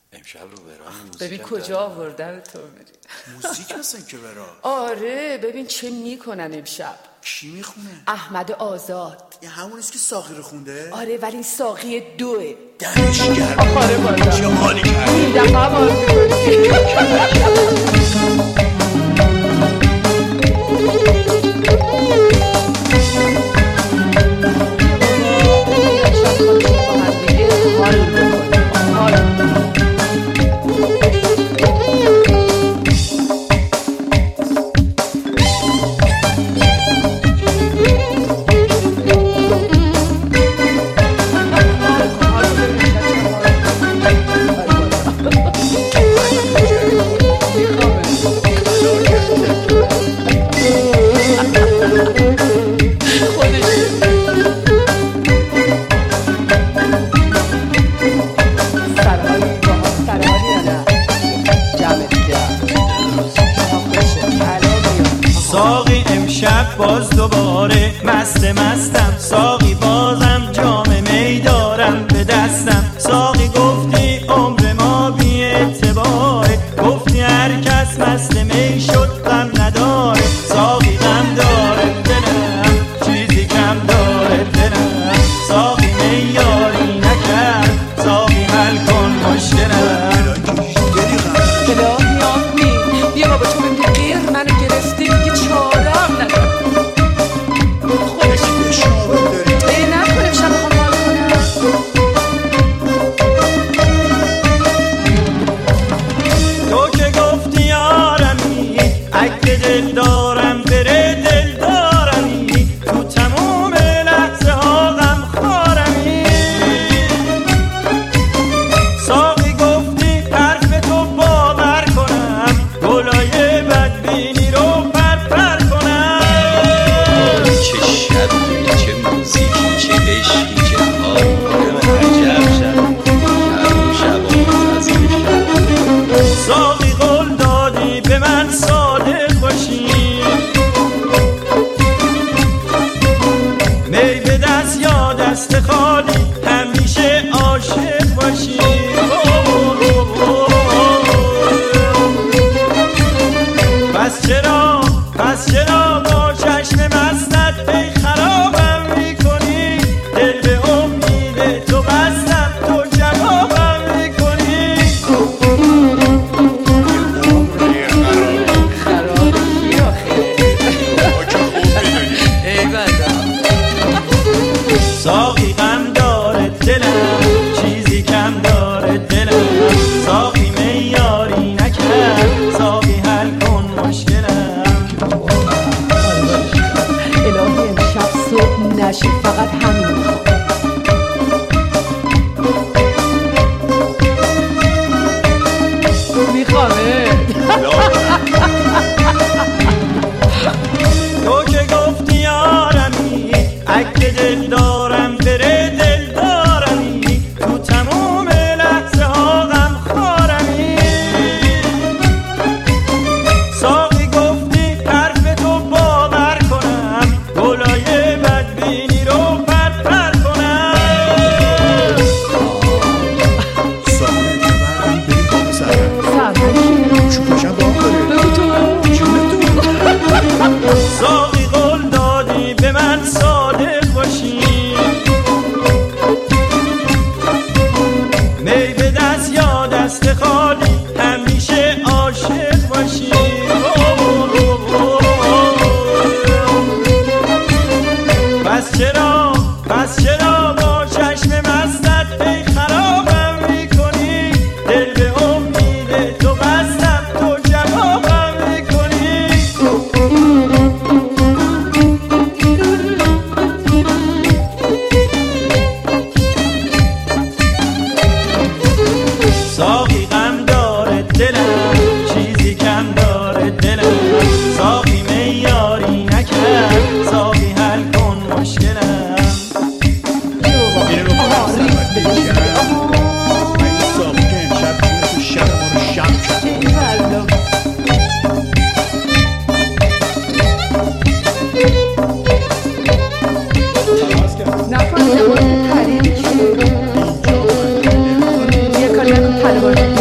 امشب رو برای ببین کجا آوردن تو میری موزیک هستن که برای آره ببین چه میکنن امشب. کی میخونه؟ احمد آزاد. این همونیست که ساقی رو خونده؟ آره ولی این ساقی دوه. دمش گرم. آره بالا چه حالی کرد این دفعه هم ساقی امشب باز دوباره مستم ساقی بازم جام می دارم به دستم ساقی گفتی عمر ما بی اعتباره گفتی هر کس مست می شد غم نداره ساقی غم داره دلم چیزی کم داره دلم ساقی می یاری نکرد ساقی حل کن مشکلم الهی آمین. بیا بابا تو ببین غیر منو گرفتی دیگه چارم ندارم خودش نکنه شب میخوام حال کنم. تو که گفتی یارمی اگه دل دارم بره دل دارمی تو تموم لحظه ها غم خارمی ساقی گفتی حرف تو باور کنم گلای بدبینی رو پر کنم چه شبی چه موزیکی چه عشقی چه حالی عجب شب از این شب ساقی قول دادی به من صادق باشی می به دست یا دست خالی همیشه عاشق باشی پس چرا با چشم مستت پی خرابم میکنی دل به امید تو بستم تو جوابم میکنی خراب کی آخه ای بنده ساقی غم داره دلم چیزی کم داره دلم ساقی میاری نکرد ساقی حل کن مشکلم الهی امشب صبح نشه فقط همین میخوام. میخوامه تو که گفتی یارمی اگه دل دارم بره دل دارمی تو تموم لحظه ها غم خارمی ساقی گفتی حرف تو باور کنم گلای بدبینی رو پر کنم ساقی ببرم بری کام سرم سرمایه شو پاشم با هم داره بگو تو ساقی قول دادی به من صادق باشی می به دست یا دست خالی همیشه عاشق باشی پس چرا با چشم مستت پی خرابم میکنی دل به امید تو بستم تو جوابم میکنی ساقی غم داره دلم چیزی کم داره دلم ساقی میاری نکرد ساقی حل کن مشکلم اینه رو کنم سرم این ساقی که امشب جون تو شب ما رو شب کرد ای بنده نفر نباید پریدی که یه کاری نکن پلوان